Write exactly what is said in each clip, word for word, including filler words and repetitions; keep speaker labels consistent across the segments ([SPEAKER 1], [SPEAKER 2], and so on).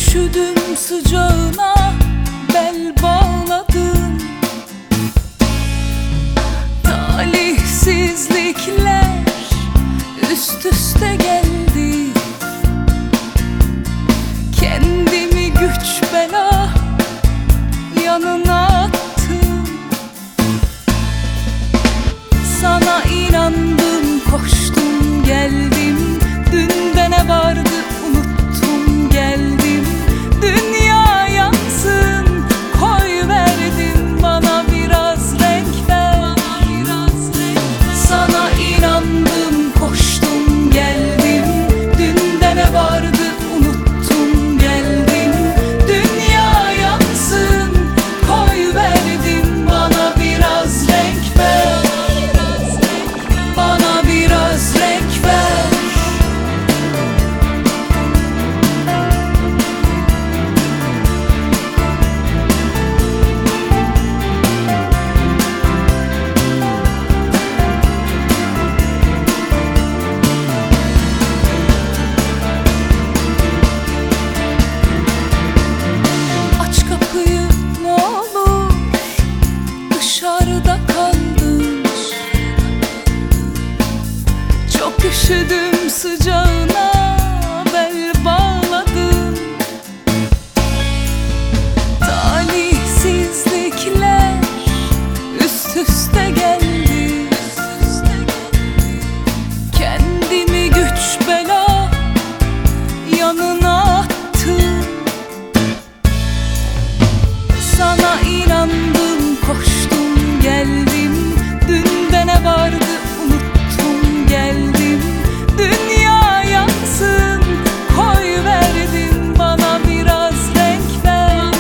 [SPEAKER 1] üşüdüm sıcağına, bel bağladım. Talihsizlikler üst üste geldi. Kendimi güç bela yanına attım. Sana inandım, koştum geldim. Dün de ne vardı unuttum geldim. Dünya yansın koy verdim, bana biraz renk ver. Sana inandım, koştum geldim. Dün de ne vardı unuttum geldim. Dünya yansın koy verdim, bana biraz renk ver. Bana biraz renk ver. Aç kapıyı ne olur, dışarıda kaldım. Çok üşüdüm sıcağına, bel bağladım. Talihsizlikler üst üste geldi. Kendimi güç bela yanına attım. Sana inandım, koştum geldim. Dün de ne vardı unuttum geldim. Dünya yansın koy verdim, bana biraz renk ver.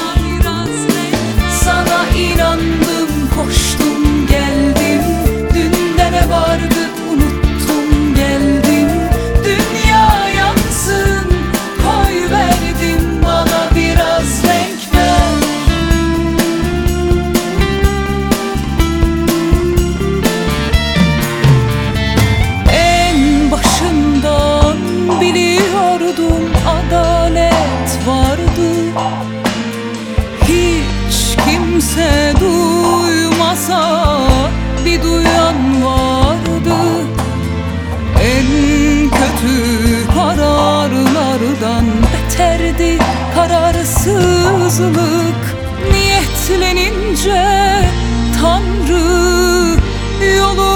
[SPEAKER 1] Sana inandım, koştum geldim. Dün de ne vardı unuttum geldim. Dünya yansın koy verdim, bana biraz renk ver. En başından biliyordum adalet vardı. Hiç kimse duymasa bir duyan vardı. En kötü kararlardan beterdi kararsızlık. Niyetlenince Tanrı yolu